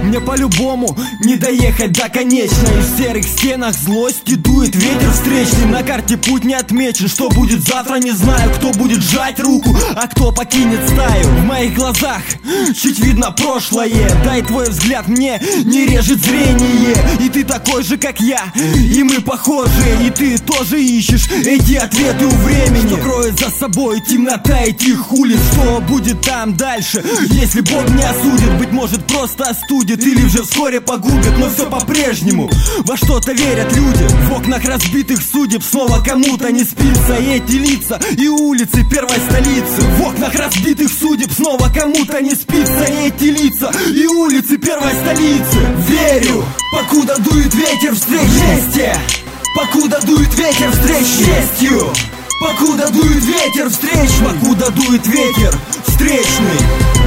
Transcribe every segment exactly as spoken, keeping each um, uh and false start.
мне по-любому не доехать до конечной. В серых стенах злости дует ветер встречный. На карте путь не отмечен, что будет завтра не знаю. Кто будет жать руку, а кто покинет стаю. В моих глазах чуть видно прошлое. Дай твой взгляд, мне не режет зрение. И ты такой же, как я, и мы похожи. И ты тоже ищешь эти ответы у времени, что кроет за собой темнота этих улиц. Что будет там дальше, если Бог не осудит? Быть может, просто остудит или же вскоре погубит. Но все по-прежнему, во что-то верят люди. В окнах разбитых судеб снова кому-то не спится. Эти лица и улицы первой столицы. В окнах разбитых судеб снова кому-то не спится. Эти лица и улицы первой столицы. Верю, покуда дует ветер встреч вместе. Покуда дует ветер встреч честью. Покуда дует ветер встреч. Покуда дует ветер встречный.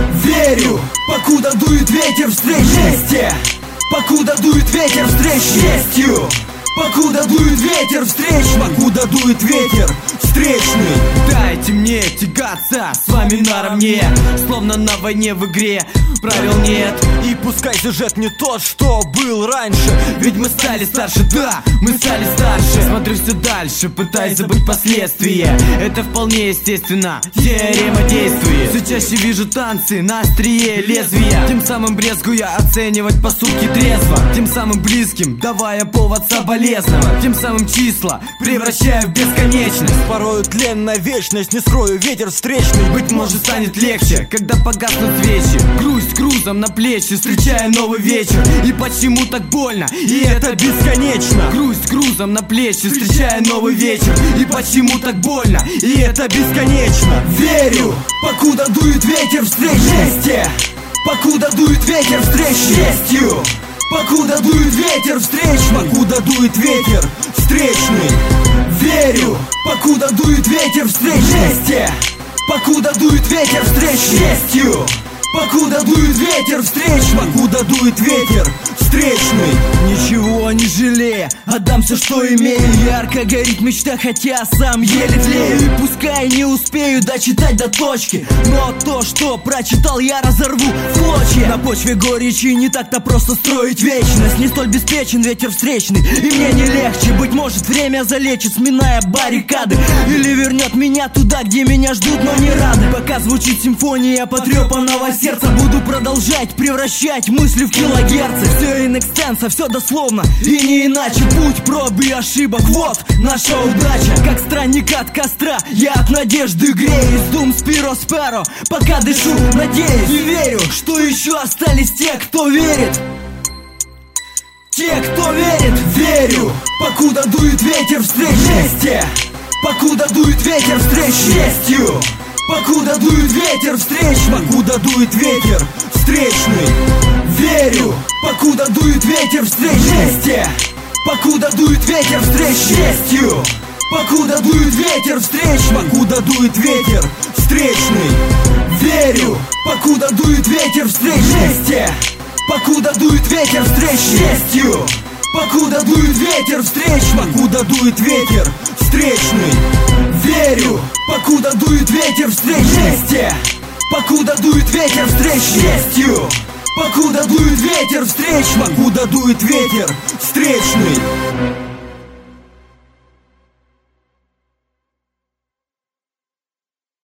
Верю, покуда дует ветер встреч вместе. Покуда дует ветер встреч честью. Покуда дует ветер встреч. Покуда дует ветер встречный. Дайте мне тягаться с вами наравне, словно на войне в игре правил нет. И пускай сюжет не тот, что был раньше, ведь мы стали старше, да, мы стали старше. Смотрю все дальше, пытаюсь забыть последствия. Это вполне естественно, теорема действует. Все чаще вижу танцы на острие лезвия, тем самым брезгуя оценивать поступки трезво, тем самым близким давая повод соболезновать, тем самым числа превращая в бесконечность. Порою тленная вечность, не скрою, ветер встречный. Быть может, станет легче, когда погаснут свечи. Грусть грузом на плечи, встречая новый вечер. И почему так больно? И это бесконечно. Грусть грузом на плечи, встречая новый вечер. И почему так больно? И это бесконечно. Верю, покуда дует ветер встреч вместе. Покуда дует ветер встреч честью. Покуда дует ветер встреч. Покуда дует ветер встречный. Верю, покуда дует ветер встреч вместе. Покуда дует ветер встреч честью. Покуда дует ветер встреч. Покуда дует ветер встречный. Ничего не жалея, отдам все, что имею. Ярко горит мечта, хотя сам еле тлею. И пускай не успею дочитать до точки, но то, что прочитал, я разорву в клочья. На почве горечи не так-то просто строить вечность. Не столь беспечен ветер встречный, и мне не легче. Быть может, время залечит, сминая баррикады, или вернет меня туда, где меня ждут, но не рады. Пока звучит симфония потрепанного сердца, буду продолжать превращать мысли в килогерцы. Все in extenso, все дословно и не иначе. Путь проб и ошибок, вот наша удача. Как странник от костра, я от надежды греюсь. Дум спиро сперо, пока дышу, надеюсь. И верю, что еще остались те, кто верит. Те, кто верит. Верю, покуда дует ветер встреч вместе. Покуда дует ветер встреч честью. Покуда дует ветер встреч. Покуда дует ветер встречный. Верю, покуда дует ветер встреч вместе. Покуда дует ветер встреч честью. Покуда дует ветер встреч. Покуда дует ветер встречный. Верю, покуда дует ветер встреч вместе. Покуда дует ветер встреч честью. Покуда дует ветер встреч. Покуда дует ветер встречный. Верю, покуда дует ветер встреч вместе. Покуда дует ветер встреч честью. Покуда дует ветер встреч. Покуда дует ветер встречный.